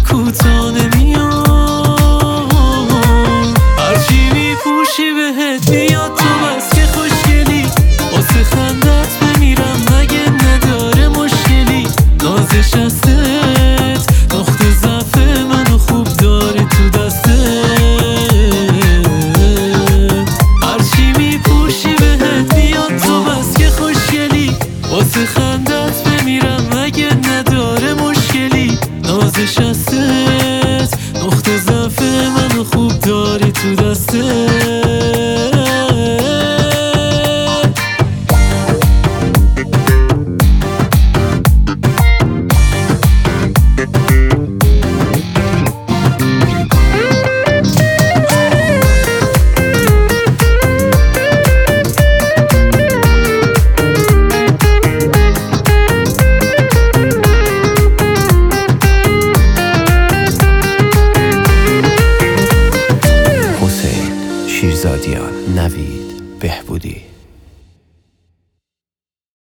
کوتاه نمیاد، هرچی میپوشی بهت میاد. تو بس که خوشگلی، واسه خندت بمیرم مگه نداره مشکلی. نازش هستت نقطه ضعف منو خوب داری تو دستت، هرچی میپوشی بهت میاد. تو بس که خوشگلی، واسه خندت بمیرم مگه نداره مشکلی. نازش هستت نقطه ضعف منو خوب داری تو دستت. شیرزادیان، نوید بهبودی.